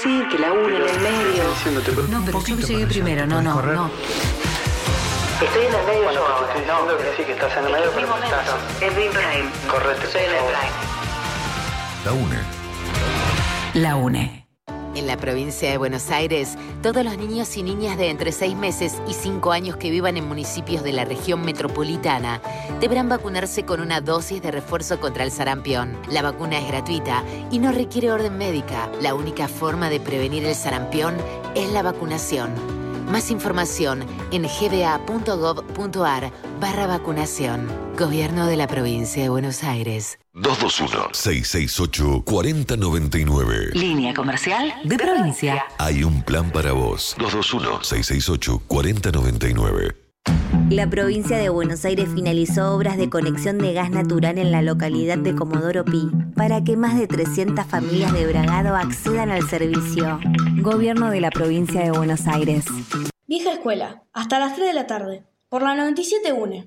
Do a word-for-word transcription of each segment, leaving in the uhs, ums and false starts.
decir que la une en el medio. No, pero yo llegué primero, no, no, no. Estoy en el medio Bueno, yo te ahora. estoy diciendo que sí, que estás en el medio, pero no estás. Es Dream Prime. Correcto. Estoy en el Prime. La UNE. La UNE. En la provincia de Buenos Aires, todos los niños y niñas de entre seis meses y cinco años que vivan en municipios de la región metropolitana deberán vacunarse con una dosis de refuerzo contra el sarampión. La vacuna es gratuita y no requiere orden médica. La única forma de prevenir el sarampión es la vacunación. Más información en gba.gov.ar barra vacunación. Gobierno de la provincia de Buenos Aires. dos dos uno, seis seis ocho, cuatro cero nueve nueve. Línea comercial de provincia. Hay un plan para vos. dos dos uno, seis seis ocho, cuatro cero nueve nueve. La provincia de Buenos Aires finalizó obras de conexión de gas natural en la localidad de Comodoro Pi para que más de trescientas familias de Bragado accedan al servicio. Gobierno de la provincia de Buenos Aires. Vieja escuela, hasta las tres de la tarde, por la noventa y siete UNE.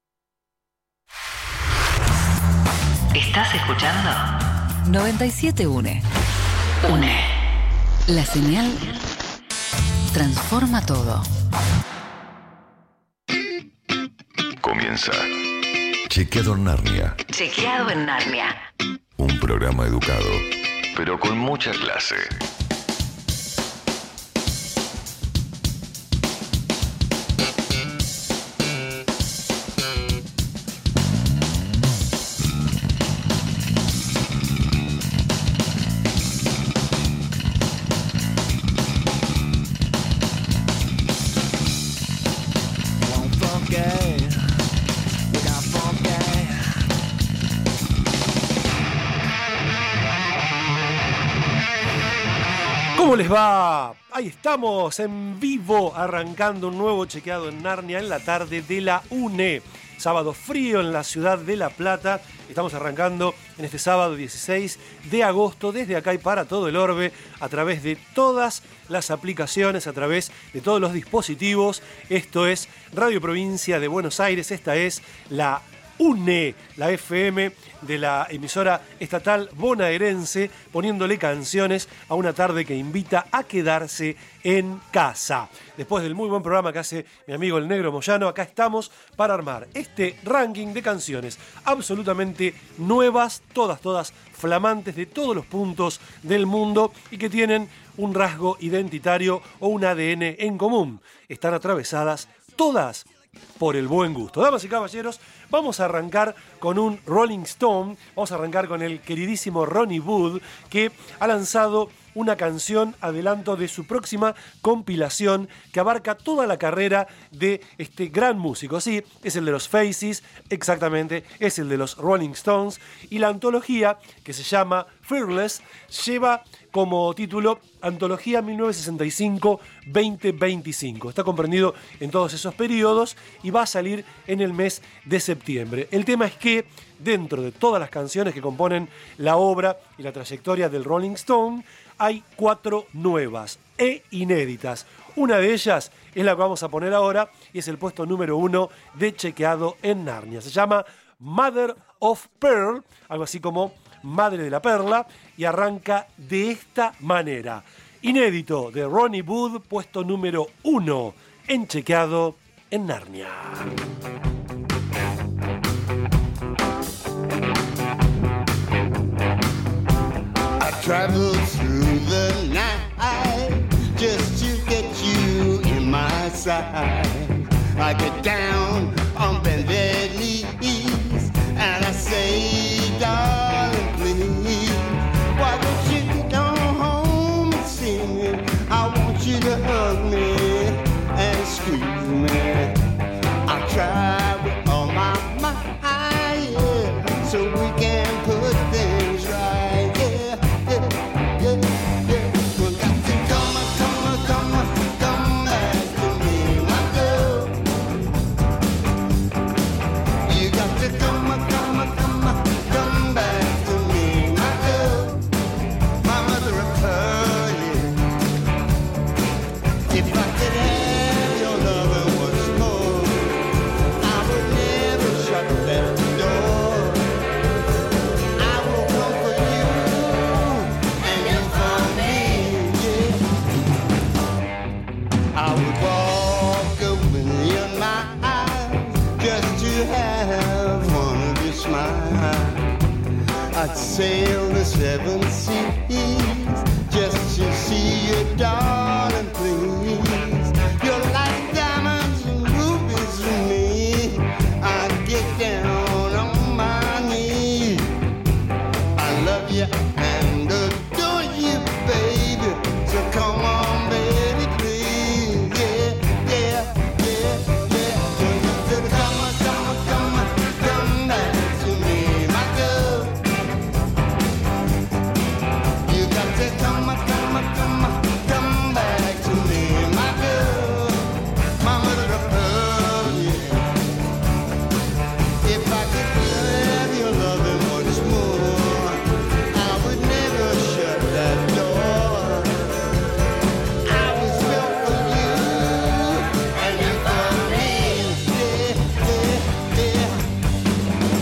¿Estás escuchando? noventa y siete UNE. UNE. La señal transforma todo. Comienza Chequeado en Narnia. Chequeado en Narnia. Un programa educado, pero con mucha clase. ¿Cómo les va? Ahí estamos en vivo arrancando un nuevo Chequeado en Narnia en la tarde de la UNE. Sábado frío en la ciudad de La Plata. Estamos arrancando en este sábado dieciséis de agosto desde acá y para todo el orbe a través de todas las aplicaciones, a través de todos los dispositivos. Esto es Radio Provincia de Buenos Aires. Esta es la UNE, la F M de la emisora estatal bonaerense, poniéndole canciones a una tarde que invita a quedarse en casa. Después del muy buen programa que hace mi amigo el Negro Moyano, acá estamos para armar este ranking de canciones absolutamente nuevas, todas, todas flamantes de todos los puntos del mundo y que tienen un rasgo identitario o un A D N en común. Están atravesadas todas por el buen gusto. Damas y caballeros, vamos a arrancar con un Rolling Stone, vamos a arrancar con el queridísimo Ronnie Wood, que ha lanzado una canción adelanto de su próxima compilación que abarca toda la carrera de este gran músico. Sí, es el de los Faces, exactamente, es el de los Rolling Stones, y la antología, que se llama Fearless, lleva como título Antología mil novecientos sesenta y cinco a veinte veinticinco. Está comprendido en todos esos periodos y va a salir en el mes de septiembre. El tema es que dentro de todas las canciones que componen la obra y la trayectoria del Rolling Stone, hay cuatro nuevas e inéditas. Una de ellas es la que vamos a poner ahora y es el puesto número uno de Chequeado en Narnia. Se llama Mother of Pearl, algo así como Madre de la Perla, y arranca de esta manera. Inédito de Ronnie Wood, puesto número uno en Chequeado en Narnia. I traveled through the night just to get you in my sight. I get down on bended knees and I say, darling, please, why don't you get on home and see me? I want you to hug me and squeeze me. I try with all my might, yeah, so we can put things right, yeah, yeah, yeah, yeah. We got to come, come, come, come back to me, my girl. I'd sail the seven seas just to see you, darling, please. You're like diamonds and rubies to me. I'd get down on my knees. I love you and adore you, baby. So come on, baby, please. Yeah, yeah, yeah, yeah. So come on, come on, come on, come back to me, my girl. You got to come on, come on, come on, come back to me, my girl. My mother of pearl, yeah. If I could have your loving once more, I would never shut that door. I was built for you, and you for me. Yeah, yeah, yeah.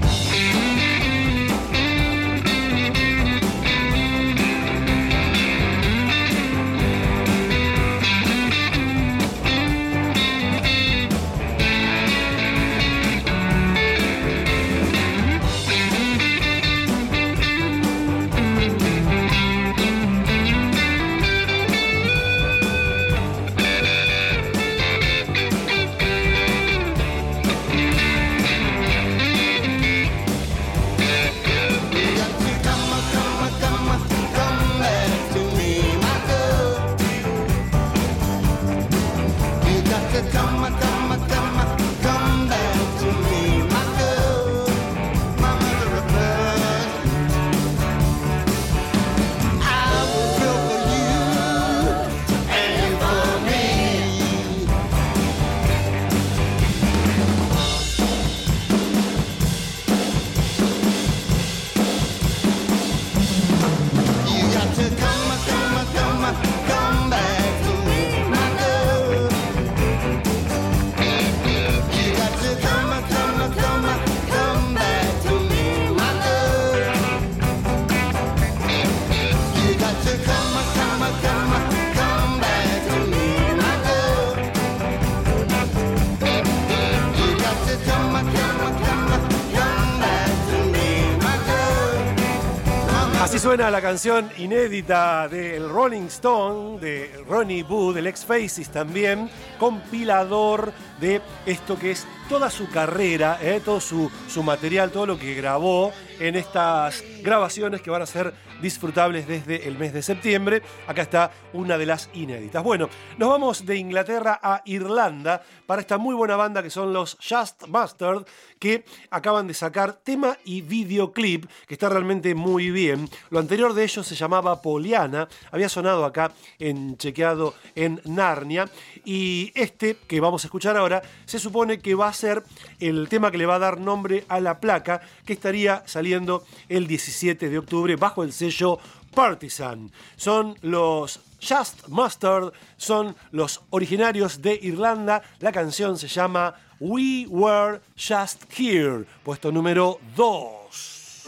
You got to come on, come on, come on, come back to me, my girl. You got to come on, come on, come on, come back to me, my girl. My mother of pearl. I was built for you, and you for me. You got to come on, come on, come on, come back to me, my girl. You got to come on, come on, come on, come back to me, my girl. You got to come on, come on, come on, come back to me, my girl. You got to come on, come on, come on, come back to me, my girl. Así suena la canción inédita del Rolling Stone, de Ronnie Wood, del ex Faces también, compilador de esto que es toda su carrera, eh, todo su, su material, todo lo que grabó en estas grabaciones que van a ser disfrutables desde el mes de septiembre. Acá está una de las inéditas. Bueno, nos vamos de Inglaterra a Irlanda para esta muy buena banda que son los Just Mustard, que acaban de sacar tema y videoclip que está realmente muy bien. Lo anterior de ellos se llamaba Poliana, había sonado acá en Chequeado en Narnia, y este que vamos a escuchar ahora se supone que va a ser el tema que le va a dar nombre a la placa que estaría saliendo el diecisiete de octubre bajo el sello Partisan. Son los Just Mustard, son los originarios de Irlanda. La canción se llama We Were Just Here, puesto número dos.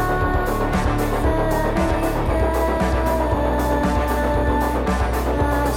Last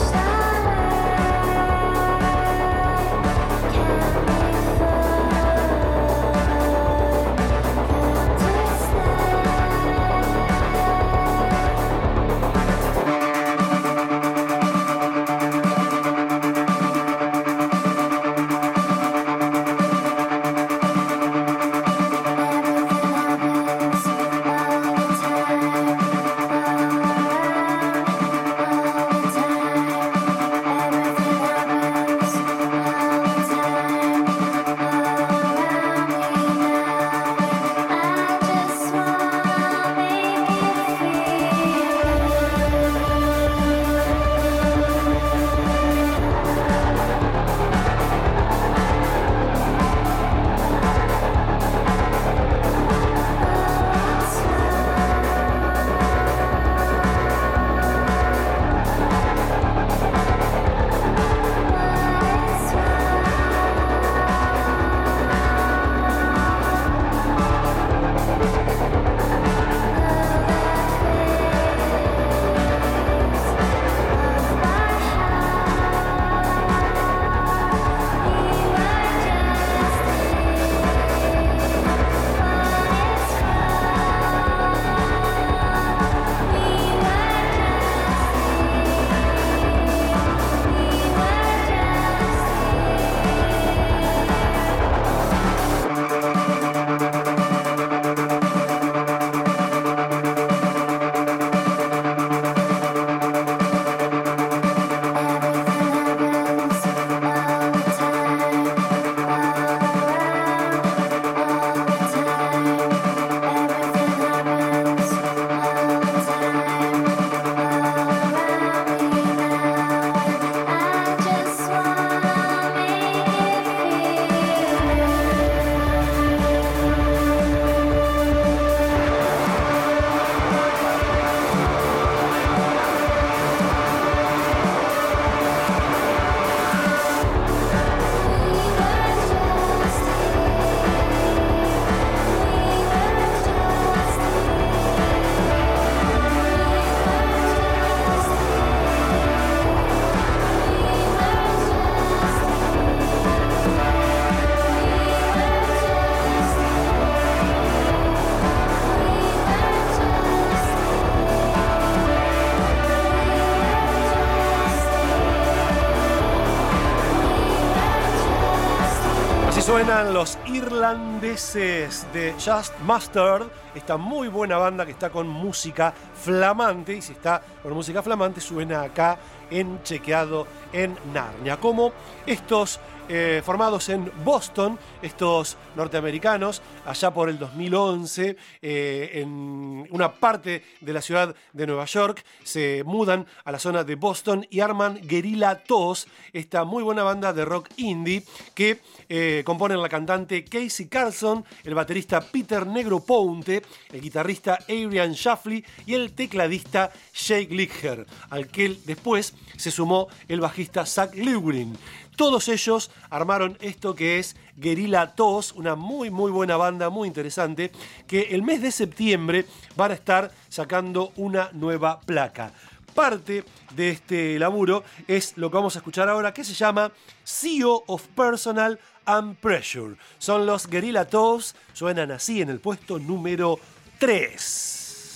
Así suenan los irlandeses de Just Mustard, esta muy buena banda que está con música flamante, y si está con música flamante suena acá en Chequeado en Narnia. Como estos eh, formados en Boston, estos norteamericanos, allá por el dos mil once, eh, en una parte de la ciudad de Nueva York, se mudan a la zona de Boston y arman Guerrilla Toss, esta muy buena banda de rock indie que eh, componen la cantante Casey Carlson, el baterista Peter Negroponte, el guitarrista Adrian Shuffley y el tecladista Jake Lichter, al que después se sumó el bajista Zach Lewin. Todos ellos armaron esto que es Guerrilla Toss, una muy muy buena banda, muy interesante, que el mes de septiembre van a estar sacando una nueva placa. Parte de este laburo es lo que vamos a escuchar ahora, que se llama C E O of Personal and Pressure. Son los Guerrilla Toss, suenan así en el puesto número tres.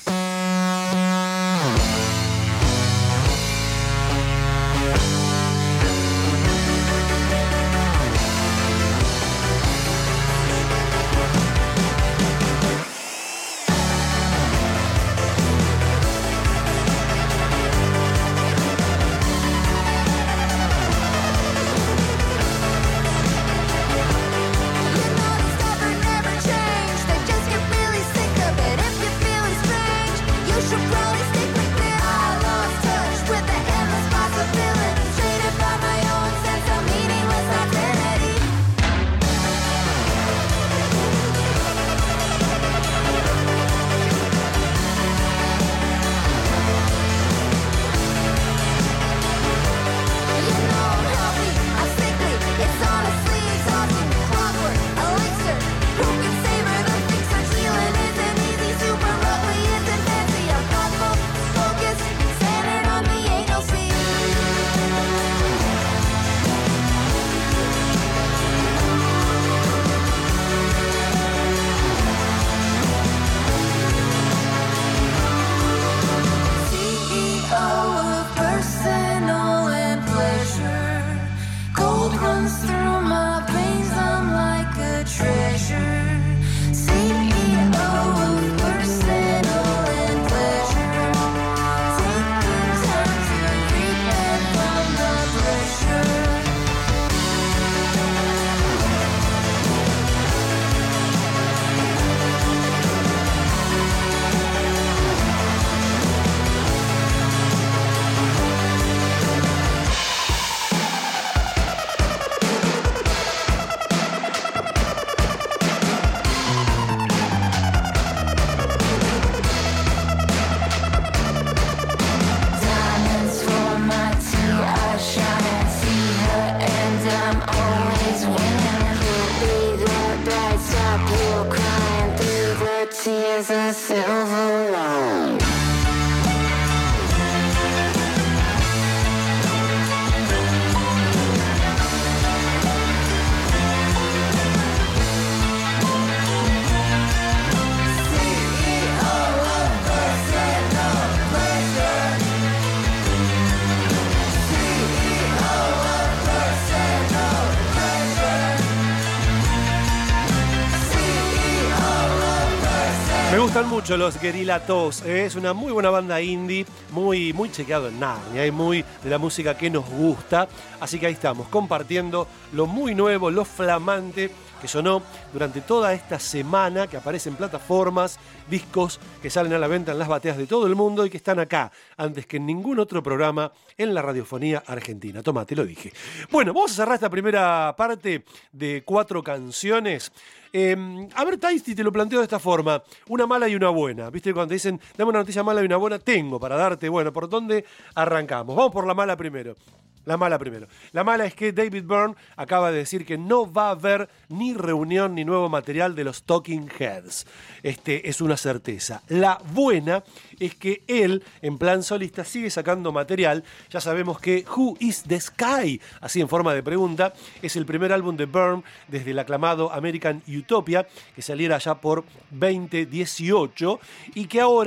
Me gustan mucho los Guerrilla Toss, ¿eh? Es una muy buena banda indie, muy, muy chequeado en Narnia y muy de la música que nos gusta. Así que ahí estamos, compartiendo lo muy nuevo, lo flamante que sonó durante toda esta semana, que aparece en plataformas, discos que salen a la venta en las bateas de todo el mundo y que están acá antes que en ningún otro programa en la radiofonía argentina. Tomá, te lo dije. Bueno, vamos a cerrar esta primera parte de cuatro canciones. Eh, a ver, Tasty, te lo planteo de esta forma: una mala y una buena. ¿Viste? Cuando te dicen, dame una noticia mala y una buena, tengo para darte. Bueno, ¿por dónde arrancamos? Vamos por la mala primero. La mala primero. La mala es que David Byrne acaba de decir que no va a haber ni reunión ni nuevo material de los Talking Heads. Este es una certeza. La buena es que él, en plan solista, sigue sacando material. Ya sabemos que Who is the Sky, así en forma de pregunta, es el primer álbum de Byrne desde el aclamado American Utopia, que saliera ya por veinte dieciocho, y que ahora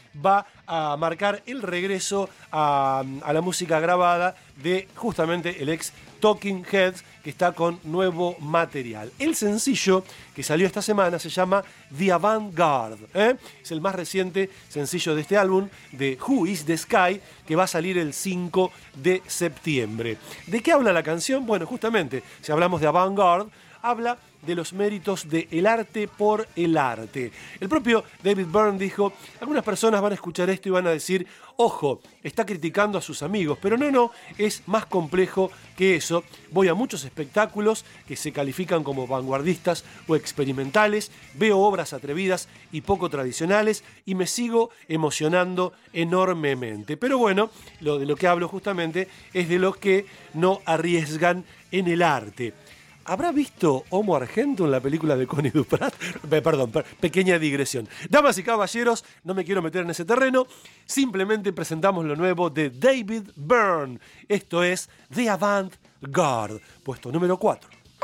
va a marcar el regreso a, a la música grabada de justamente el ex Talking Heads, que está con nuevo material. El sencillo que salió esta semana se llama The Avant-Garde, ¿eh? Es el más reciente sencillo de este álbum, de Who is the Sky, que va a salir el cinco de septiembre. ¿De qué habla la canción? Bueno, justamente, si hablamos de Avant-Garde, habla de los méritos del arte por el arte. El propio David Byrne dijo, algunas personas van a escuchar esto y van a decir, ojo, está criticando a sus amigos, pero no, no, es más complejo que eso. Voy a muchos espectáculos que se califican como vanguardistas o experimentales, veo obras atrevidas y poco tradicionales y me sigo emocionando enormemente. Pero bueno, lo de lo que hablo justamente es de los que no arriesgan en el arte. ¿Habrá visto Homo Argentum en la película de Connie Duprat? Perdón, pequeña digresión. Damas y caballeros, no me quiero meter en ese terreno. Simplemente presentamos lo nuevo de David Byrne. Esto es The Avant-Garde, puesto número cuatro.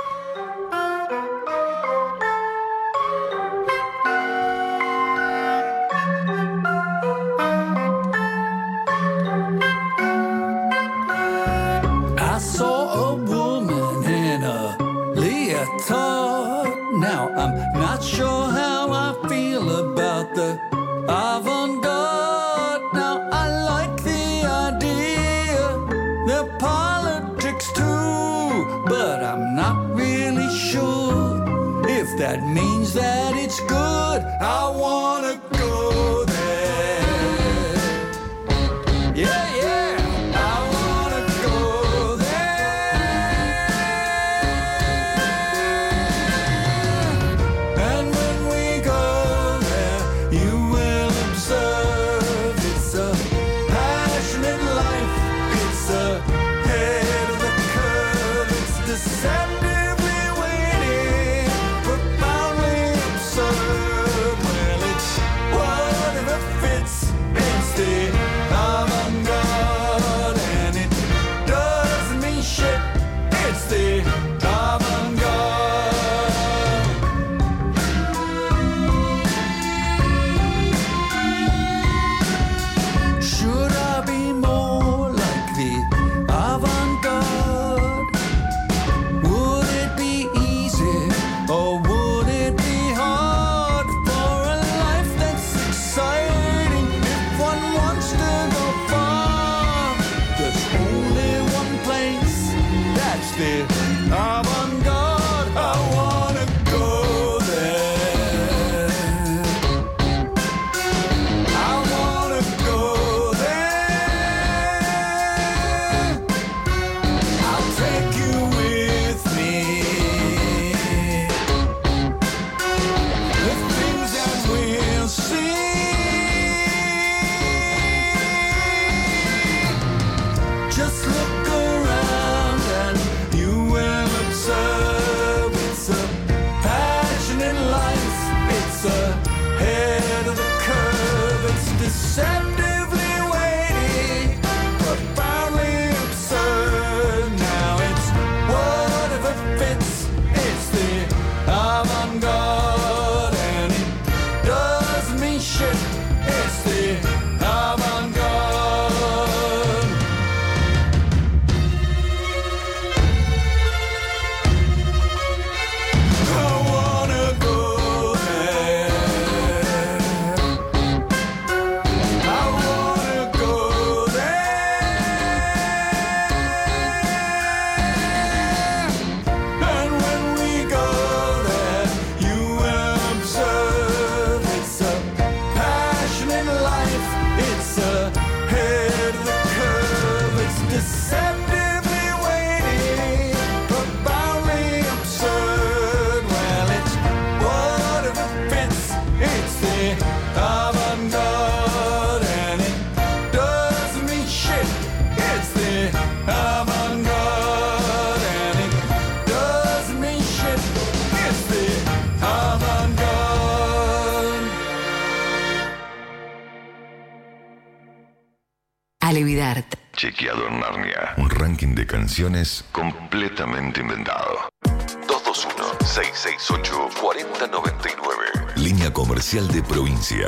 I saw a woman in a leotard. Now I'm not sure how I feel about the avant-garde. Now I like the idea, the politics too, but I'm not really sure if that means that it's good. I wanna go there. Yeah, yeah. Alevidart. Chequeado en Narnia. Un ranking de canciones completamente inventado. dos dos uno, seis seis ocho, cuatro cero nueve nueve. Línea comercial de provincia.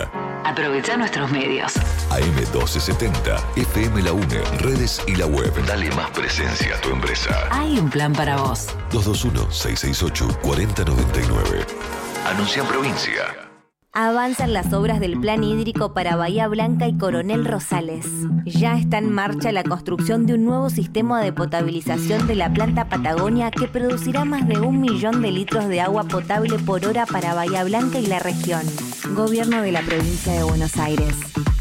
Aprovecha nuestros medios. A M doce setenta, F M La UNE, redes y la web. Dale más presencia a tu empresa. Hay un plan para vos. dos dos uno, seis seis ocho, cuatro cero nueve nueve. Anuncia en provincia. Avanzan las obras del Plan Hídrico para Bahía Blanca y Coronel Rosales. Ya está en marcha la construcción de un nuevo sistema de potabilización de la planta Patagonia que producirá más de un millón de litros de agua potable por hora para Bahía Blanca y la región. Gobierno de la Provincia de Buenos Aires.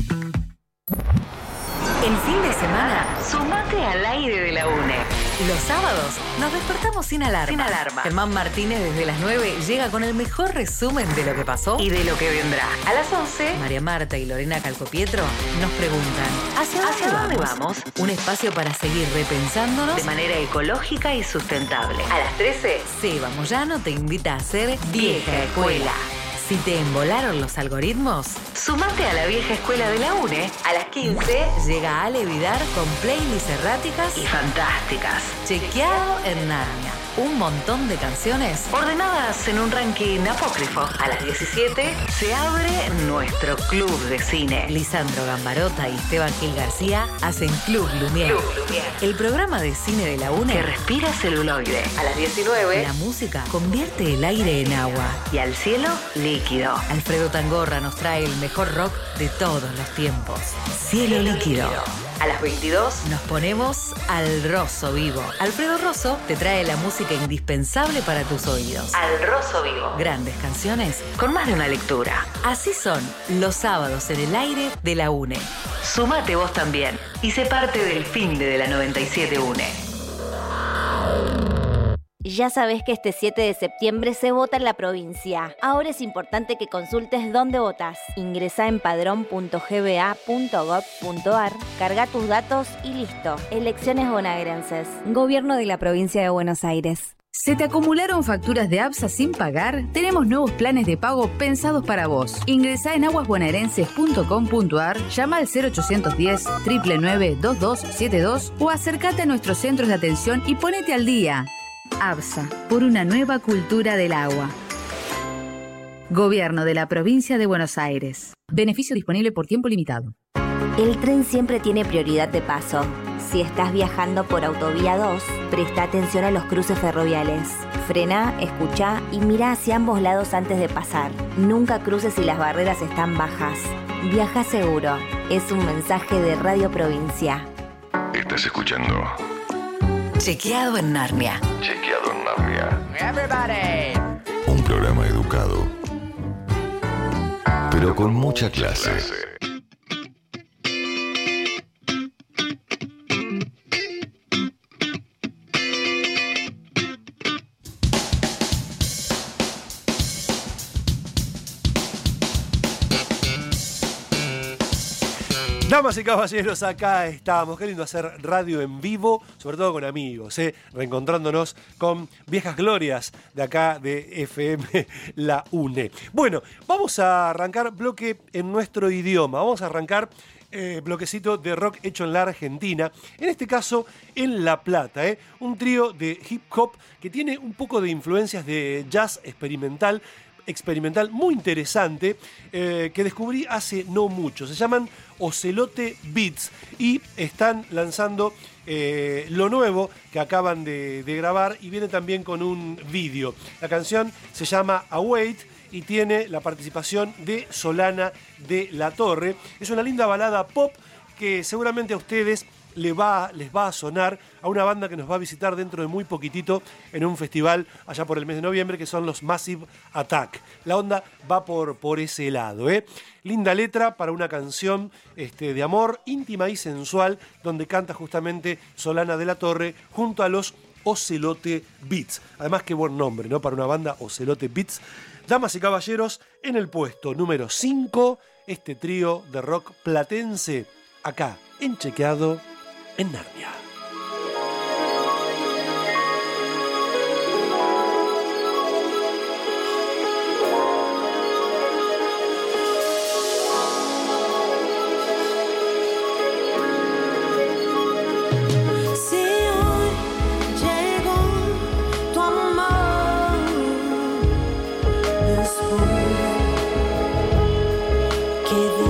El fin de semana, sumate al aire de la UNE. Los sábados nos despertamos sin alarma. Sin alarma. Germán Martínez desde las nueve llega con el mejor resumen de lo que pasó y de lo que vendrá. A las once, María Marta y Lorena Calcopietro nos preguntan ¿Hacia dónde, ¿Hacia dónde vamos? vamos? Un espacio para seguir repensándonos de manera ecológica y sustentable. A las trece, Seba Moyano te invita a hacer Vieja Escuela. Si te embolaron los algoritmos, sumate a la vieja escuela de la UNE. A las quince llega Ale Vidar con playlists erráticas y fantásticas. Chequeado en Narnia. Un montón de canciones ordenadas en un ranking apócrifo. A las diecisiete se abre nuestro club de cine. Lisandro Gambarota y Esteban Gil García hacen Club Lumière. Club Lumière. El programa de cine de la UNE que respira celuloide. A las diecinueve la música convierte el aire en agua y al cielo líquido. Alfredo Tangorra nos trae el mejor rock de todos los tiempos. Cielo líquido. A las veintidós nos ponemos al Rosso Vivo. Alfredo Rosso te trae la música indispensable para tus oídos. Al Rosso Vivo. Grandes canciones con más de una lectura. Así son los sábados en el aire de la UNE. Sumate vos también y sé parte del fin de la noventa y siete UNE. Ya sabés que este siete de septiembre se vota en la provincia. Ahora es importante que consultes dónde votás. Ingresá en padrón punto g b a punto gov punto a r, carga tus datos y listo. Elecciones bonaerenses. Gobierno de la Provincia de Buenos Aires. ¿Se te acumularon facturas de ABSA sin pagar? Tenemos nuevos planes de pago pensados para vos. Ingresá en aguas bonaerenses punto com punto a r, llama al cero ochocientos diez, nueve nueve nueve, dos dos siete dos o acércate a nuestros centros de atención y ponete al día. ABSA, por una nueva cultura del agua. Gobierno de la Provincia de Buenos Aires. Beneficio disponible por tiempo limitado. El tren siempre tiene prioridad de paso. Si estás viajando por Autovía dos, presta atención a los cruces ferroviales. Frena, escucha y mira hacia ambos lados antes de pasar. Nunca cruces si las barreras están bajas. Viaja seguro. Es un mensaje de Radio Provincia. Estás escuchando Chequeado en Narnia. Chequeado en Narnia. Everybody. Un programa educado, pero con mucha clase. Damas y caballeros, acá estamos. Qué lindo hacer radio en vivo, sobre todo con amigos, ¿eh? Reencontrándonos con viejas glorias de acá de F M La UNE. Bueno, vamos a arrancar bloque en nuestro idioma. Vamos a arrancar eh, bloquecito de rock hecho en la Argentina. En este caso, en La Plata, ¿eh? Un trío de hip hop que tiene un poco de influencias de jazz experimental. experimental muy interesante eh, que descubrí hace no mucho. Se llaman Ocelote Beats y están lanzando eh, lo nuevo que acaban de, de grabar y viene también con un vídeo. La canción se llama Await y tiene la participación de Solana de la Torre. Es una linda balada pop que seguramente a ustedes les va, les va a sonar, a una banda que nos va a visitar dentro de muy poquitito en un festival allá por el mes de noviembre, que son los Massive Attack. La onda va por, por ese lado, ¿eh? Linda letra para una canción este, de amor íntima y sensual, donde canta justamente Solana de la Torre junto a los Ocelote Beats. Además, qué buen nombre, ¿no? Para una banda, Ocelote Beats. Damas y caballeros, en el puesto número cinco, este trío de rock platense, acá en Chequeado en Narnia. Que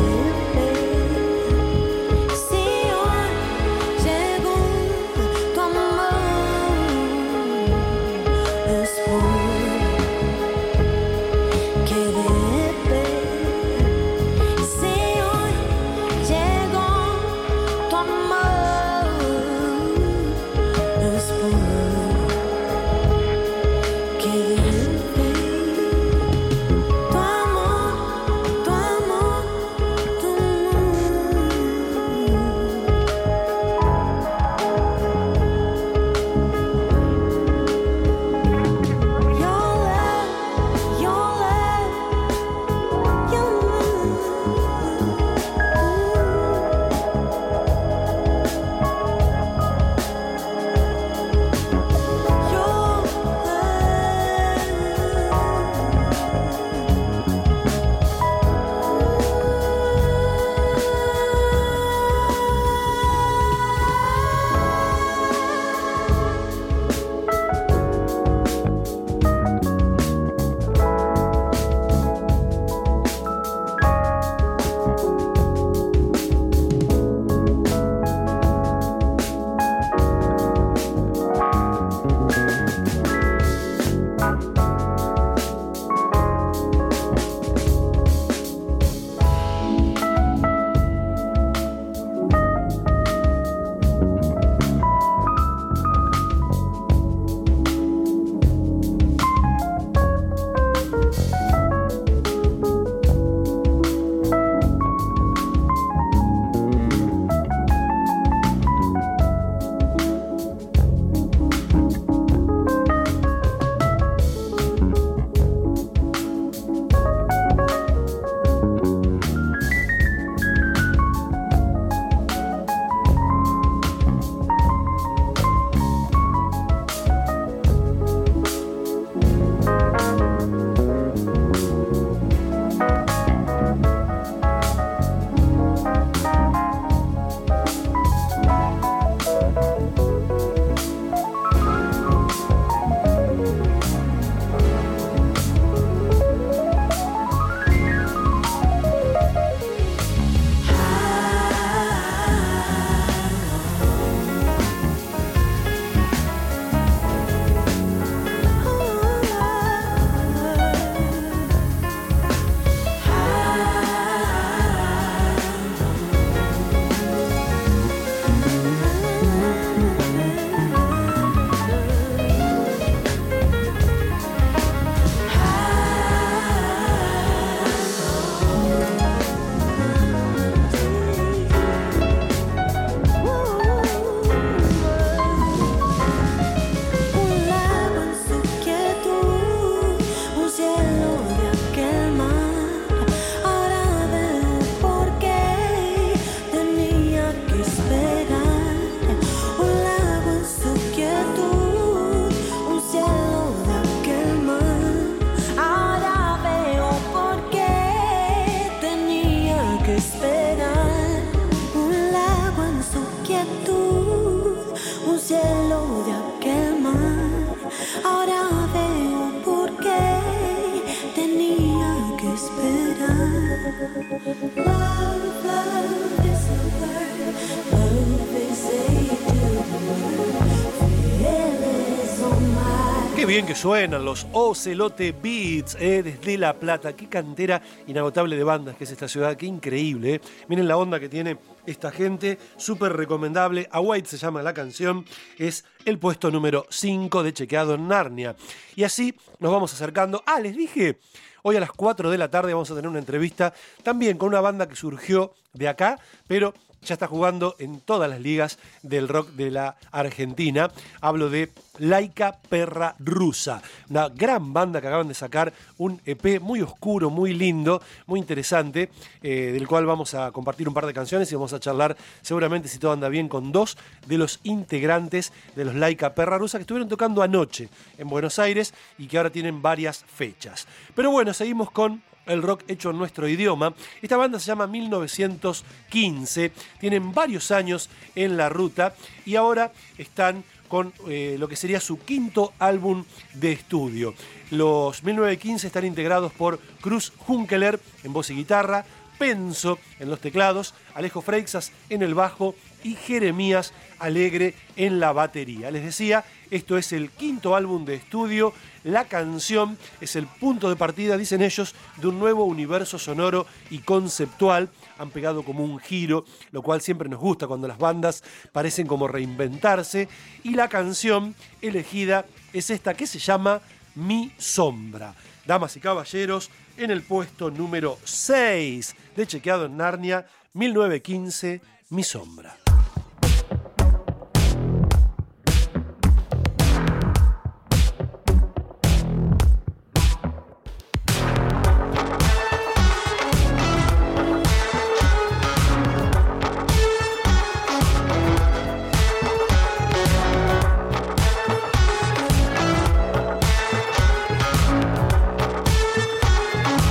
Qué bien que suenan los Ocelote Beats, eh, desde La Plata. Qué cantera inagotable de bandas que es esta ciudad. Qué increíble. Eh. Miren la onda que tiene esta gente. Súper recomendable. A White se llama la canción. Es el puesto número cinco de Chequeado en Narnia. Y así nos vamos acercando. Ah, les dije, hoy a las cuatro de la tarde vamos a tener una entrevista también con una banda que surgió de acá, pero ya está jugando en todas las ligas del rock de la Argentina. Hablo de Laika Perra Rusa, una gran banda que acaban de sacar un E P muy oscuro, muy lindo, muy interesante, eh, del cual vamos a compartir un par de canciones y vamos a charlar seguramente, si todo anda bien, con dos de los integrantes de los Laika Perra Rusa que estuvieron tocando anoche en Buenos Aires y que ahora tienen varias fechas. Pero bueno, seguimos con el rock hecho en nuestro idioma. Esta banda se llama mil novecientos quince, tienen varios años en la ruta y ahora están con eh, lo que sería su quinto álbum de estudio. Los mil novecientos quince están integrados por Cruz Junkeler en voz y guitarra, Penso en los teclados, Alejo Freixas en el bajo y Jeremías Alegre en la batería. Les decía, esto es el quinto álbum de estudio. La canción es el punto de partida, dicen ellos, de un nuevo universo sonoro y conceptual. Han pegado como un giro, lo cual siempre nos gusta cuando las bandas parecen como reinventarse. Y la canción elegida es esta que se llama Mi Sombra. Damas y caballeros, en el puesto número seis de Chequeado en Narnia, mil novecientos quince, Mi Sombra.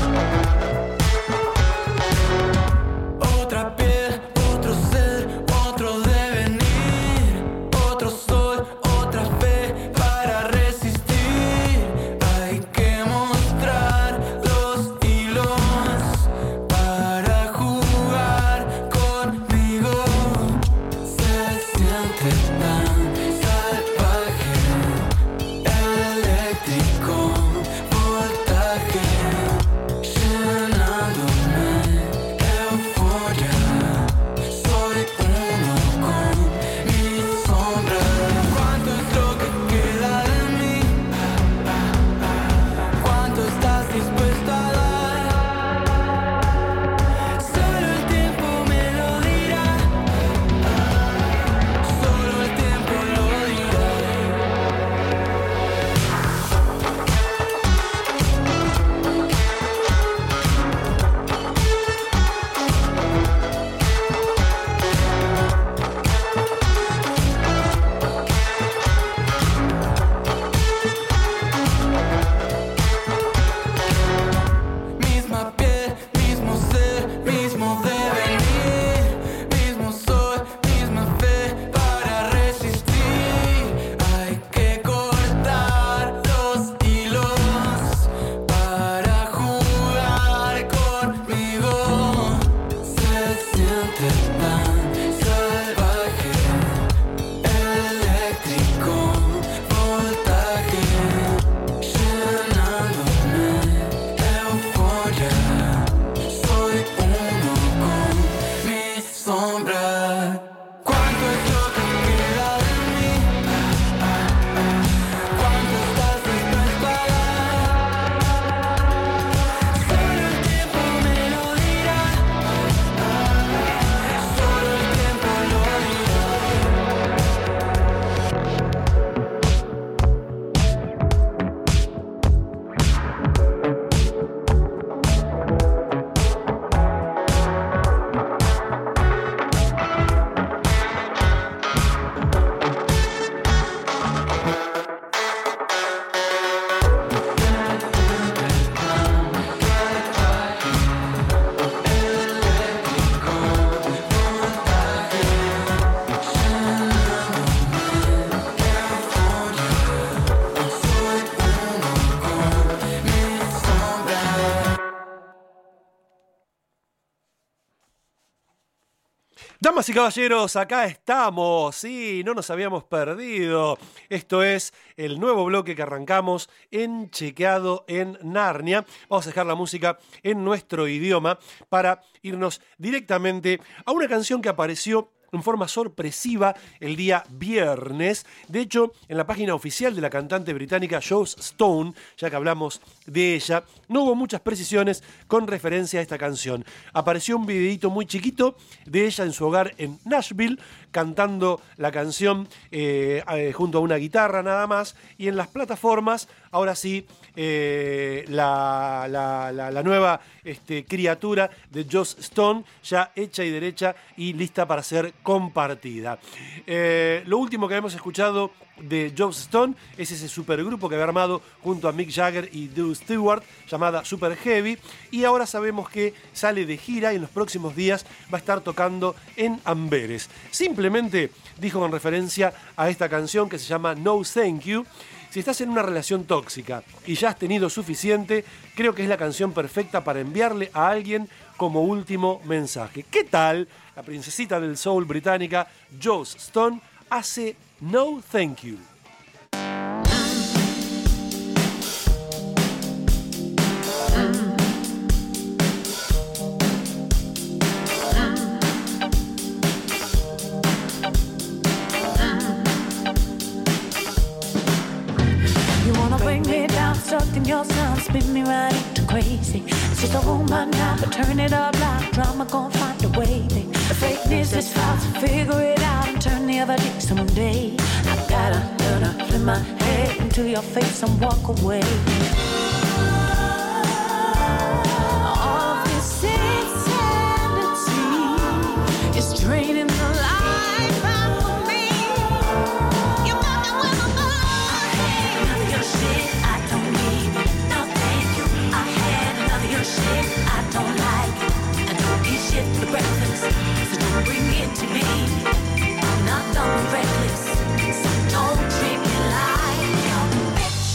Otra piel, otro ser, Damas y caballeros, acá estamos, sí, no nos habíamos perdido. Esto es el nuevo bloque que arrancamos en Chequeado en Narnia. Vamos a dejar la música en nuestro idioma para irnos directamente a una canción que apareció en forma sorpresiva el día viernes. De hecho, en la página oficial de la cantante británica Joss Stone, ya que hablamos de ella, no hubo muchas precisiones con referencia a esta canción. Apareció un videíto muy chiquito de ella en su hogar en Nashville, cantando la canción eh, eh, junto a una guitarra nada más, y en las plataformas, ahora sí, eh, la, la, la, la nueva este, criatura de Joss Stone, ya hecha y derecha y lista para ser compartida. Eh, lo último que hemos escuchado de Joss Stone es ese supergrupo que había armado junto a Mick Jagger y Drew Stewart, llamada Super Heavy, y ahora sabemos que sale de gira y en los próximos días va a estar tocando en Amberes. Simplemente dijo con referencia a esta canción que se llama No Thank You: si estás en una relación tóxica y ya has tenido suficiente, creo que es la canción perfecta para enviarle a alguien como último mensaje. ¿Qué tal? La princesita del soul británica Joss Stone hace No Thank You. Stuck in your sound, spin me right into crazy. It's just a woman now, but turn it up like drama, gon' find a way. The fakeness is false, figure it out and turn the other cheek someday. I gotta learn to flip my head into your face and walk away. All of this insanity is draining the life out of me. You're fucking with my mind. I hate none of your shit. Shit I don't like, I don't eat shit for breakfast, so don't bring it to me. I'm not done with reckless, so don't treat me like you're a bitch.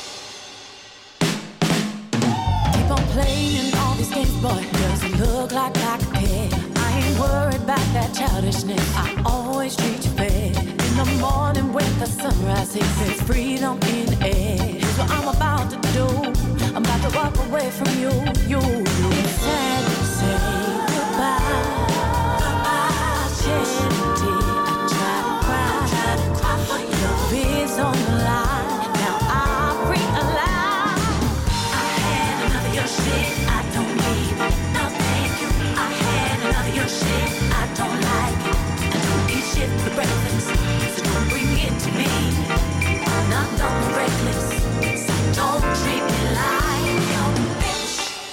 Keep on playing all these games, boy, doesn't look like I could care. I ain't worried about that childishness, I always treat you fair. In the morning when the sunrise hits, there's freedom in the air. Here's what I'm about to do, I'm about to walk away from you, you. It's sad to say goodbye. I shed a tear, I try to cry, try to cry for you. Love is on the line, now I realize I had enough of your shit, I don't need it, no thank you. I had enough of your shit, I don't like it. I don't eat shit for breakfast, so don't bring it to me. I'm not done with reckless, so don't treat me like you're a bitch.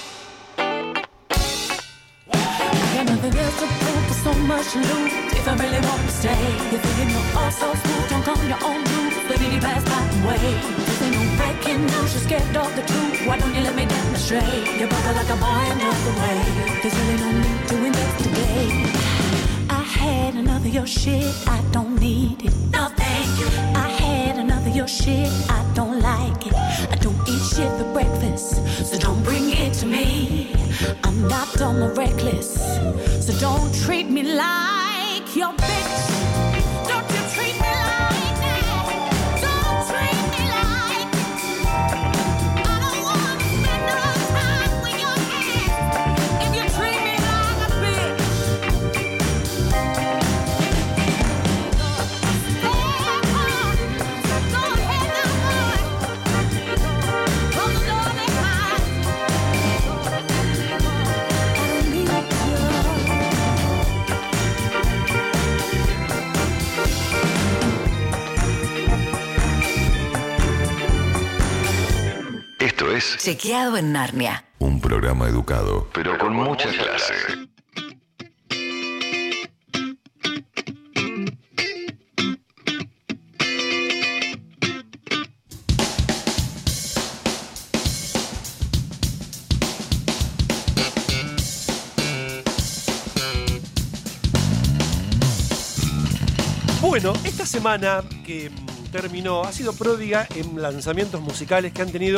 I got nothing else to prove, for so much to lose. If I really want to stay, if you know all so smooth, don't come your own route. Let me pass my way. This ain't no breaking news, you're scared of the truth. Why don't you let me demonstrate? You're brother like a boy and walk away. There's really no need to investigate. I had enough of your shit, I don't need it. No thank you. I had enough of your shit, I don't like it. I don't eat shit for breakfast, so don't bring it to me. I'm not dumb or reckless, so don't treat me like your bitch. Don't you treat me like that. Don't treat me like it. I don't want to spend no time with your ass if you treat me like a bitch. Esto es Chequeado en Narnia. Un programa educado, pero, pero con, con mucha clase. clase. Bueno, esta semana que terminó ha sido pródiga en lanzamientos musicales que han tenido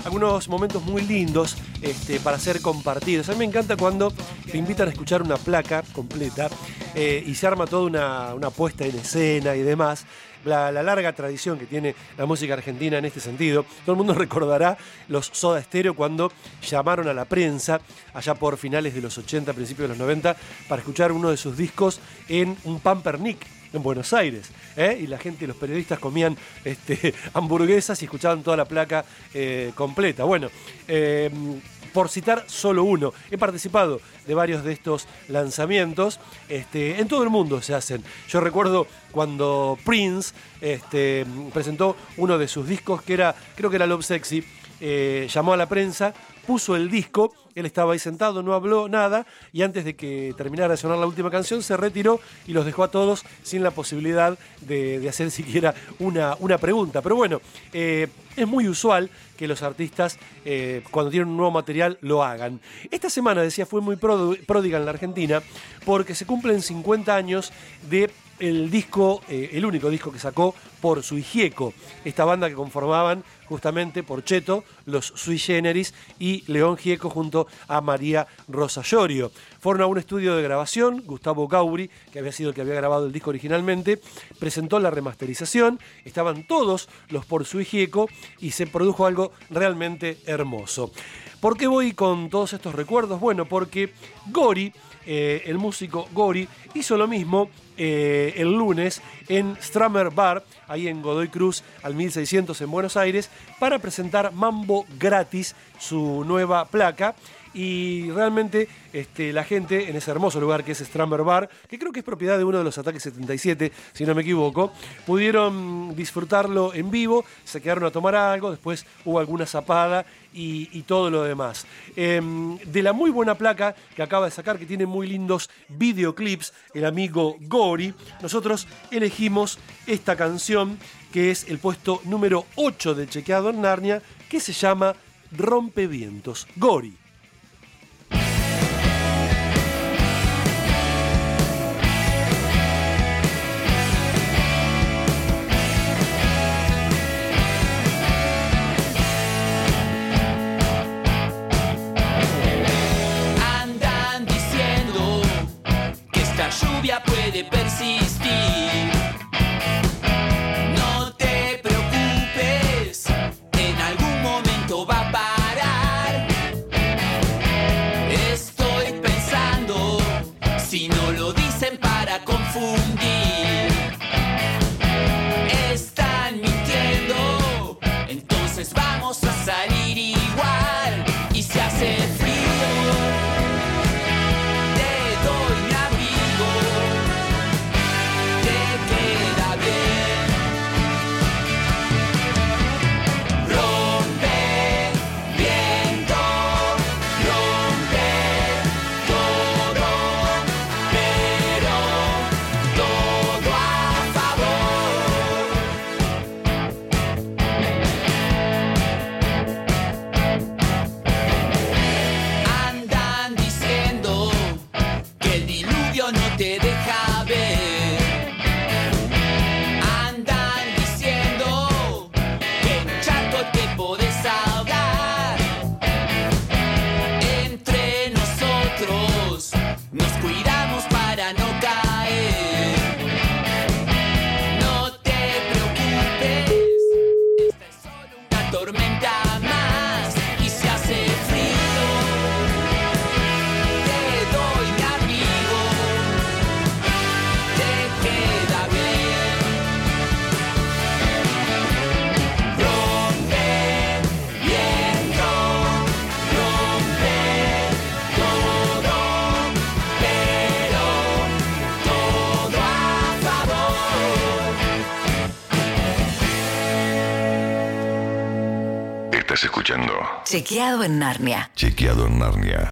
algunos momentos muy lindos este, para ser compartidos. A mí me encanta cuando te invitan a escuchar una placa completa eh, y se arma toda una, una puesta en escena y demás. La, la larga tradición que tiene la música argentina en este sentido. Todo el mundo recordará los Soda Stereo cuando llamaron a la prensa allá por finales de los ochenta, principios de los noventa, para escuchar uno de sus discos en un Pampernick en Buenos Aires, ¿eh? Y la gente, los periodistas comían este, hamburguesas y escuchaban toda la placa eh, completa. Bueno, eh, por citar solo uno, he participado de varios de estos lanzamientos. Este, en todo el mundo se hacen. Yo recuerdo cuando Prince este, presentó uno de sus discos, que era, creo que era Love Sexy, eh, llamó a la prensa, puso el disco, él estaba ahí sentado, no habló nada, y antes de que terminara de sonar la última canción, se retiró y los dejó a todos sin la posibilidad de, de hacer siquiera una, una pregunta. Pero bueno, eh, es muy usual que los artistas, eh, cuando tienen un nuevo material, lo hagan. Esta semana, decía, fue muy pródiga en la Argentina, porque se cumplen cincuenta años de el disco, eh, el único disco que sacó por Sui Gieco, esta banda que conformaban justamente Porchetto, los Sui Generis y León Gieco junto a María Rosa Llorio. Fueron a un estudio de grabación, Gustavo Gauri, que había sido el que había grabado el disco originalmente, presentó la remasterización, estaban todos los por Sui Gieco y se produjo algo realmente hermoso. ¿Por qué voy con todos estos recuerdos? Bueno, porque Gori, eh, el músico Gori, hizo lo mismo eh, el lunes en Stramer Bar, ahí en Godoy Cruz, al mil seiscientos en Buenos Aires, para presentar Mambo Gratis, su nueva placa. Y realmente este, la gente en ese hermoso lugar que es Stramer Bar, que creo que es propiedad de uno de los Ataques setenta y siete, si no me equivoco, pudieron disfrutarlo en vivo, se quedaron a tomar algo, después hubo alguna zapada y, y todo lo demás. Eh, de la muy buena placa que acaba de sacar, que tiene muy lindos videoclips, el amigo Gori, nosotros elegimos esta canción que es el puesto número ocho de Chequeado en Narnia, que se llama Rompevientos. Gori. Lluvia puede persistir. No te preocupes, en algún momento va a parar. Estoy pensando, si no lo dicen para confundir. Están mintiendo, entonces vamos a salir igual. Y se hace frío. Te deja ver. Andan diciendo que en un charco te podés ahogar. Entre nosotros nos cuidamos para no caer. No te preocupes, esta es solo una tormenta más. Y se hace frío. Te doy mi abrigo. Queda bien. Rompe viento, rompe todo, pero todo a favor. Estás escuchando Chequeado en Narnia. Chequeado en Narnia.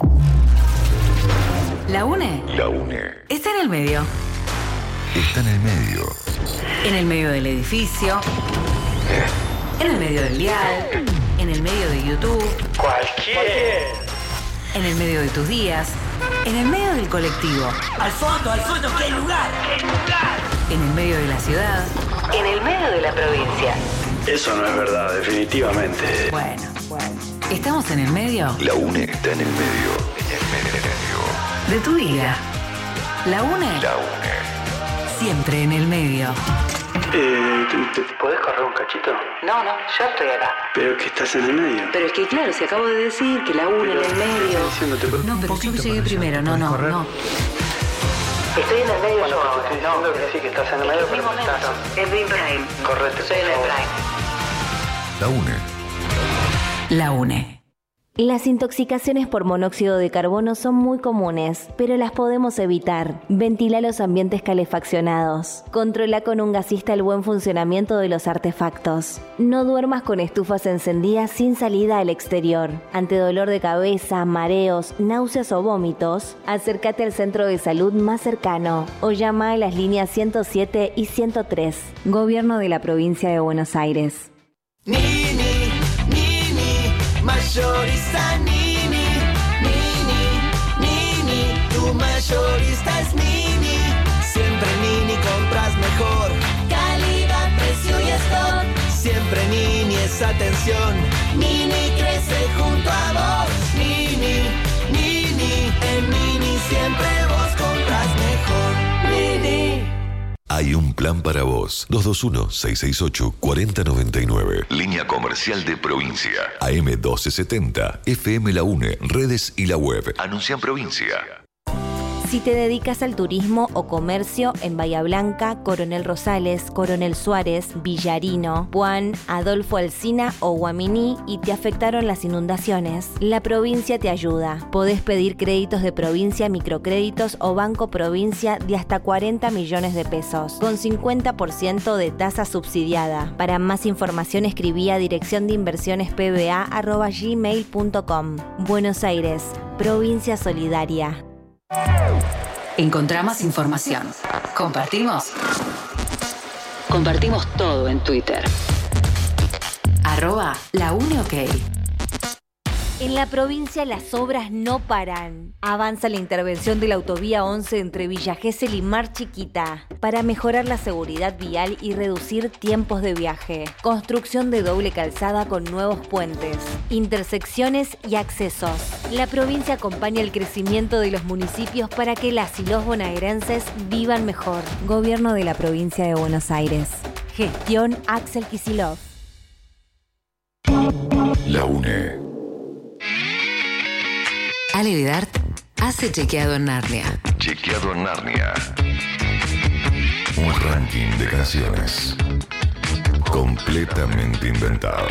La UNE. La UNE. Está en el medio. Está en el medio. En el medio del edificio. En el medio del dial. En el medio de YouTube. Cualquier. En el medio de tus días. En el medio del colectivo. Al fondo, al fondo, ¿qué lugar? ¿Qué lugar? En el medio de la ciudad. En el medio de la provincia. Eso no es verdad, definitivamente. Bueno, ¿Estamos en el medio? La UNE está en el medio. En el medio. De tu vida. La UNE. La UNE. Siempre en el medio. Eh, ¿te, te podés correr un cachito? No, no, yo estoy acá. Pero que estás en el medio. Pero es que claro, si acabo de decir que la UNE en el medio. No, pero yo llegué primero, no, no, no. Estoy en el medio bueno, yo te ahora. estoy diciendo No. que sí, que estás en el medio, Es mi pero momento. estás... Es mi prime. Correte, Soy en el por favor. prime. La UNE. La UNE. Las intoxicaciones por monóxido de carbono son muy comunes, pero las podemos evitar. Ventila los ambientes calefaccionados. Controla con un gasista el buen funcionamiento de los artefactos. No duermas con estufas encendidas sin salida al exterior. Ante dolor de cabeza, mareos, náuseas o vómitos, acércate al centro de salud más cercano o llama a las líneas ciento siete y ciento tres. Gobierno de la Provincia de Buenos Aires. Nini, Nini, mayorista Nini, Nini, Nini, tu mayorista es Nini. Siempre Nini compras mejor, calidad, precio y stock. Siempre Nini es atención, Nini crece junto a vos. Nini, Nini, en Nini siempre vos compras mejor. Nini. Hay un plan para vos. dos dos uno, seis seis ocho, cuatro cero nueve nueve. Línea comercial de provincia. A M doce setenta. F M La UNE. Redes y la web. Anuncia en provincia. Si te dedicas al turismo o comercio en Bahía Blanca, Coronel Rosales, Coronel Suárez, Villarino, Puan, Adolfo Alsina o Guaminí y te afectaron las inundaciones, la provincia te ayuda. Podés pedir créditos de provincia, microcréditos o Banco Provincia de hasta cuarenta millones de pesos, con cincuenta por ciento de tasa subsidiada. Para más información escribí a dirección de inversiones p b a arroba gmail punto com. Buenos Aires, provincia solidaria. Encontrá más información. Compartimos. Compartimos todo en Twitter. Arroba la UNE OK. En la provincia las obras no paran. Avanza la intervención de la autovía once entre Villa Gesell y Mar Chiquita para mejorar la seguridad vial y reducir tiempos de viaje. Construcción de doble calzada con nuevos puentes, intersecciones y accesos. La provincia acompaña el crecimiento de los municipios para que las y los bonaerenses vivan mejor. Gobierno de la Provincia de Buenos Aires. Gestión Axel Kicillof. La UNE. Ale Vidart hace Chequeado en Narnia. Chequeado en Narnia. Un ranking de canciones completamente inventado.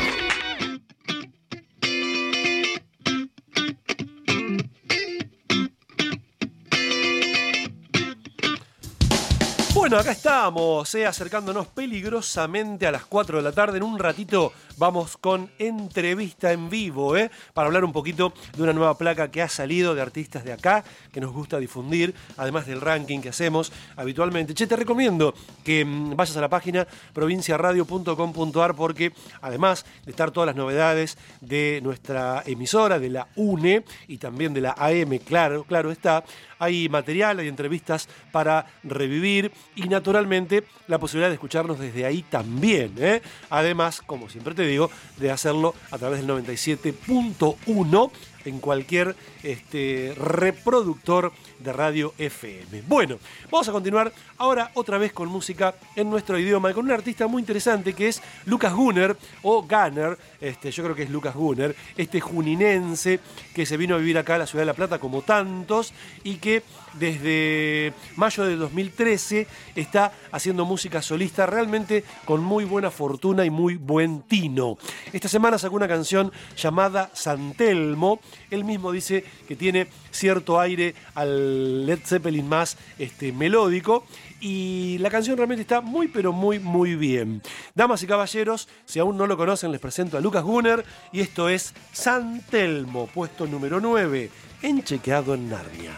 Bueno, acá estamos, eh, acercándonos peligrosamente a las cuatro de la tarde. En un ratito vamos con entrevista en vivo, eh, para hablar un poquito de una nueva placa que ha salido de artistas de acá, que nos gusta difundir, además del ranking que hacemos habitualmente. Che, te recomiendo que mmm, vayas a la página provincia radio punto com punto a r porque además de estar todas las novedades de nuestra emisora, de la UNE y también de la A M, claro, claro está, hay material, hay entrevistas para revivir y naturalmente la posibilidad de escucharnos desde ahí también, ¿eh? Además, como siempre te digo, de hacerlo a través del noventa y siete punto uno en cualquier este, reproductor de radio F M. Bueno, vamos a continuar ahora otra vez con música en nuestro idioma, con un artista muy interesante que es Lucas Gunner, o Gunner, este, yo creo que es Lucas Gunner, este juninense que se vino a vivir acá a la ciudad de La Plata como tantos y que desde mayo de dos mil trece está haciendo música solista realmente con muy buena fortuna y muy buen tino. Esta semana sacó una canción llamada San Telmo. Él mismo dice que tiene cierto aire al Led Zeppelin más este, melódico y la canción realmente está muy pero muy muy bien. Damas y caballeros, si aún no lo conocen les presento a Lucas Gunner y esto es San Telmo, puesto número nueve en Chequeado en Narnia.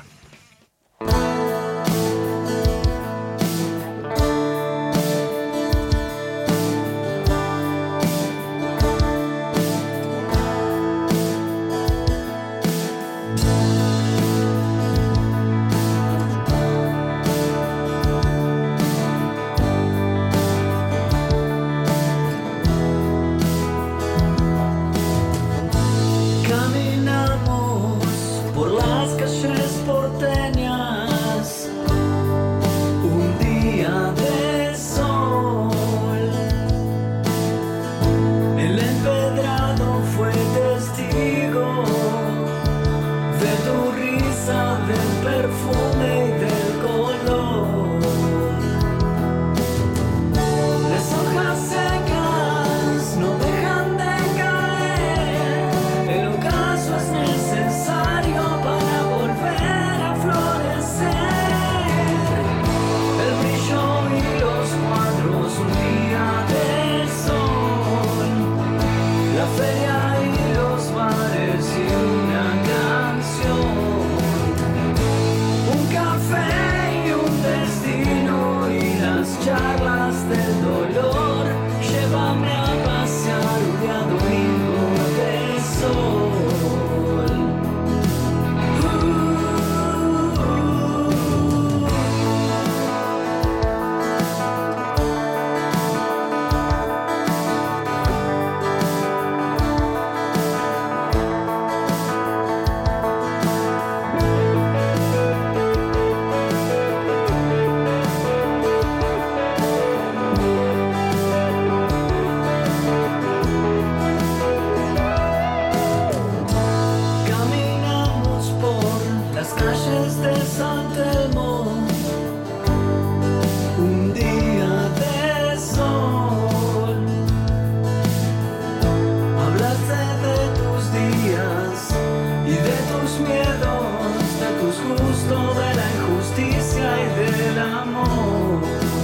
tus miedos, de tus gustos, de la injusticia y del amor.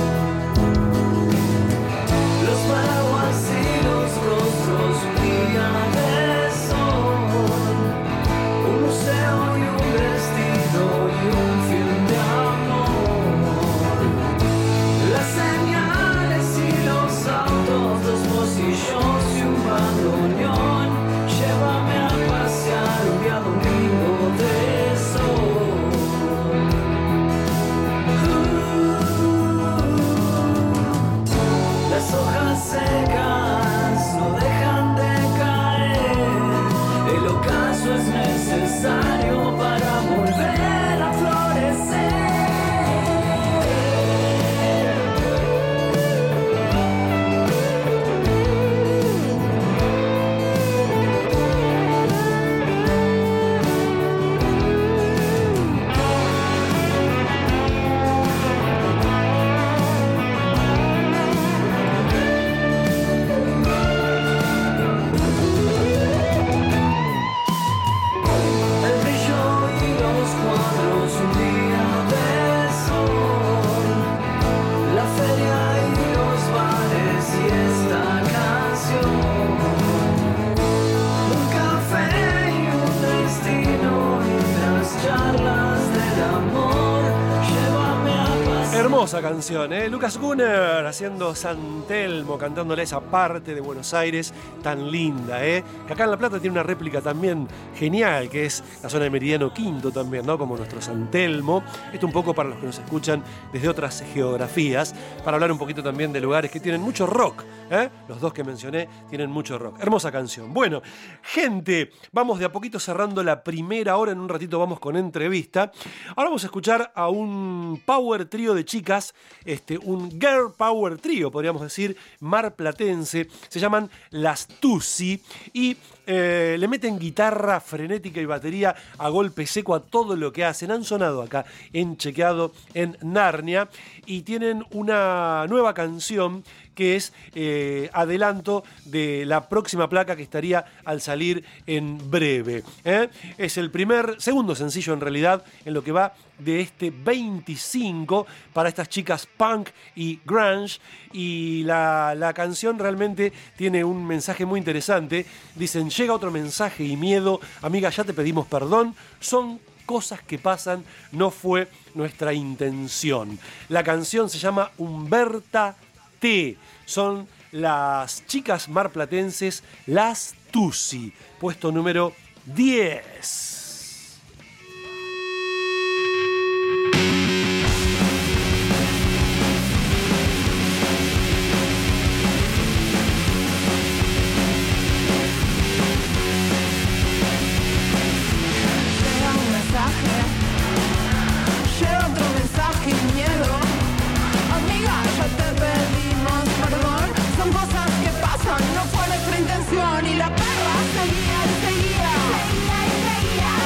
Los paraguas y los rostros, un día de sol, un museo y un vestido y un film de amor. Las señales y los autos, dos pocillos y un bandoneón. Llévame a pasear un día domingo de sol. Uh, las hojas secas no dejan de caer. El ocaso es necesario para volver a florecer. Hermosa canción, ¿eh? Lucas Gunnar haciendo San Telmo, cantándole esa parte de Buenos Aires tan linda, ¿eh? Que acá en La Plata tiene una réplica también genial, que es la zona de Meridiano Quinto también, ¿no? Como nuestro San Telmo. Esto un poco para los que nos escuchan desde otras geografías, para hablar un poquito también de lugares que tienen mucho rock, ¿eh? Los dos que mencioné tienen mucho rock. Hermosa canción. Bueno, gente, vamos de a poquito cerrando la primera hora. En un ratito vamos con entrevista. Ahora vamos a escuchar a un power trío de chicas, este, un girl power trío, podríamos decir, marplatense. Se llaman Las Tusi y eh, le meten guitarra frenética y batería a golpe seco a todo lo que hacen. Han sonado acá en Chequeado en Narnia y tienen una nueva canción que es eh, adelanto de la próxima placa que estaría al salir en breve, ¿eh? Es el primer, segundo sencillo en realidad, en lo que va de este veinticinco para estas chicas punk y grunge, y la, la canción realmente tiene un mensaje muy interesante. Dicen: llega otro mensaje y miedo, amiga, ya te pedimos perdón, son cosas que pasan, no fue nuestra intención. La canción se llama Humberta T. Son las chicas marplatenses Las Tusi, puesto número diez. Y la perra seguía y seguía, seguía y seguía.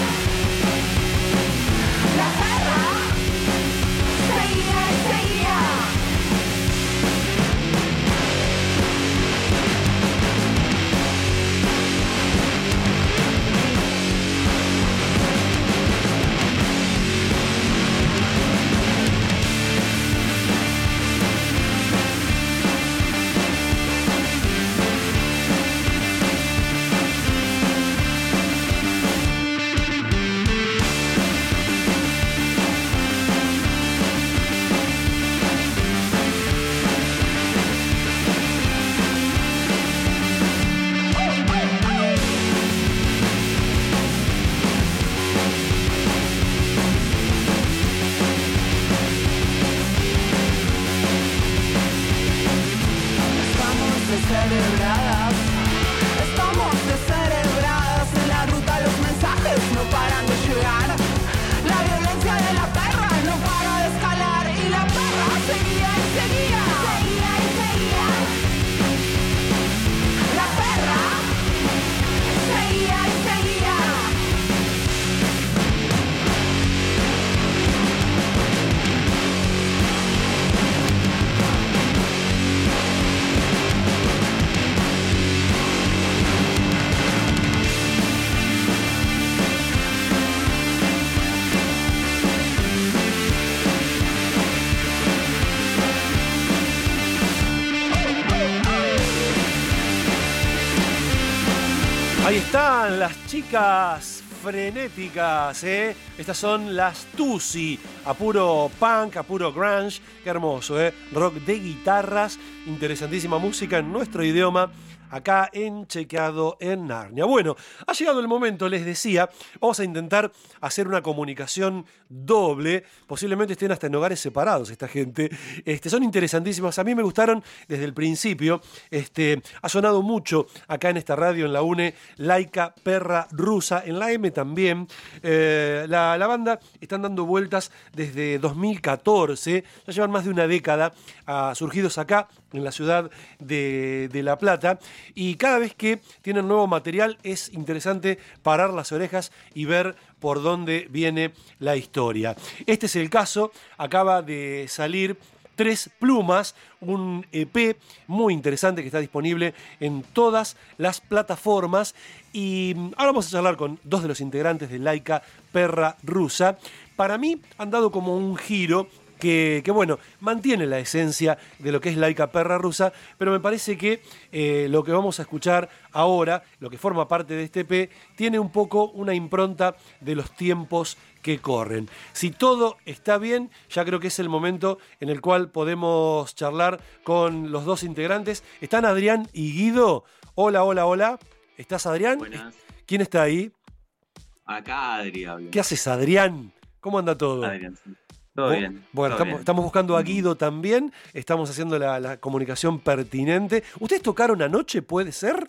están las chicas frenéticas, ¿eh? Estas son las Tusi, a puro punk, a puro grunge. Qué hermoso, ¿eh? Rock de guitarras, interesantísima música en nuestro idioma, acá en Chequeado en Narnia. Bueno, ha llegado el momento, les decía, vamos a intentar hacer una comunicación doble. Posiblemente estén hasta en hogares separados esta gente. Este, son interesantísimas. A mí me gustaron desde el principio. Este, ha sonado mucho acá en esta radio, en la UNE, Laika Perra Rusa, en la M también. Eh, la, la banda están dando vueltas desde dos mil catorce. Ya llevan más de una década uh, surgidos acá en la ciudad de, de La Plata. Y cada vez que tienen nuevo material es interesante parar las orejas y ver por dónde viene la historia. Este es el caso, acaba de salir Tres Plumas, un E P muy interesante que está disponible en todas las plataformas. Y ahora vamos a charlar con dos de los integrantes de Laika Perra Rusa. Para mí han dado como un giro Que, que bueno, mantiene la esencia de lo que es Laika Perra Rusa, pero me parece que eh, lo que vamos a escuchar ahora, lo que forma parte de este E P, tiene un poco una impronta de los tiempos que corren. Si todo está bien, ya creo que es el momento en el cual podemos charlar con los dos integrantes. ¿Están Adrián y Guido? Hola, hola, hola. ¿Estás, Adrián? Buenas. ¿Quién está ahí? Acá Adri habla. ¿Qué haces, Adrián? ¿Cómo anda todo? Adrián, sí. Todo bien. Bueno, todo estamos, bien. estamos buscando a Guido también, estamos haciendo la, la comunicación pertinente. ¿Ustedes tocaron anoche, puede ser?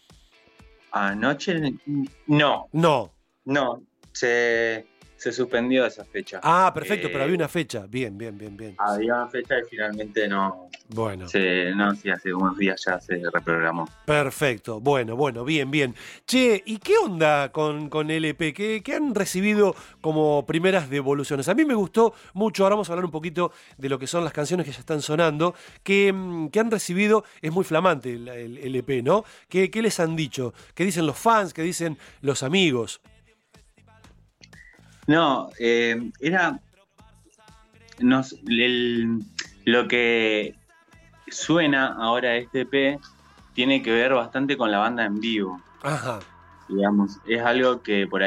Anoche, no. No. No, se, se suspendió esa fecha. Ah, perfecto, Eh, pero había una fecha. Bien, bien, bien, bien. Había una fecha y finalmente no. Bueno. Se, no, sí, hace unos días ya se reprogramó. Perfecto, bueno, bueno, bien, bien. Che, ¿y qué onda con, con el E P? ¿Qué, ¿Qué han recibido como primeras devoluciones? A mí me gustó mucho, ahora vamos a hablar un poquito de lo que son las canciones que ya están sonando, que, que han recibido, es muy flamante el, el, el E P, ¿no? ¿Qué, ¿Qué les han dicho? ¿Qué dicen los fans? ¿Qué dicen los amigos? No, eh, era. Nos, el, lo que suena ahora este E P tiene que ver bastante con la banda en vivo. Ajá. Digamos, es algo que por